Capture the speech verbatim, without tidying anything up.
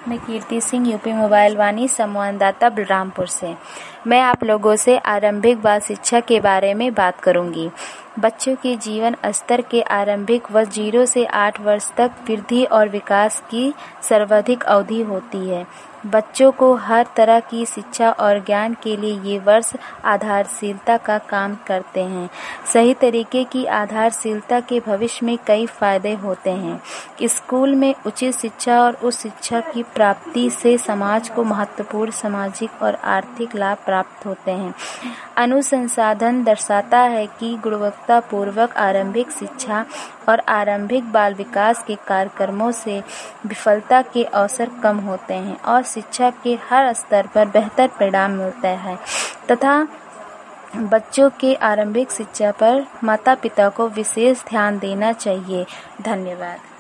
मैं Kirti Singh, UP mobile Vani संवाददाता बलरामपुर से। मैं आप लोगों से आरंभिक बाल शिक्षा के बारे में बात करूंगी। बच्चों के जीवन स्तर के आरंभिक वर्ष जीरो से आठ वर्ष तक वृद्धि और विकास की सर्वाधिक अवधि होती है। बच्चों को हर तरह की शिक्षा और ज्ञान के लिए ये वर्ष आधारशिलता का काम करते हैं। सही तरीके की आधारशिलता के भविष्य में कई फायदे होते हैं। स्कूल में उचित शिक्षा और उस शिक्षा की प्राप्ति से समाज को महत्वपूर्ण सामाजिक और आर्थिक लाभ प्राप्त होते हैं। अनुसंधान दर्शाता है कि गुणवत्तापूर्वक आरंभिक शिक्षा और आरंभिक बाल विकास के कार्यक्रमों से विफलता के अवसर कम होते हैं और शिक्षा के हर स्तर पर बेहतर परिणाम मिलता है तथा बच्चों के आरंभिक शिक्षा पर माता-पिता को विशेष ध्यान देना चाहिए। धन्यवाद।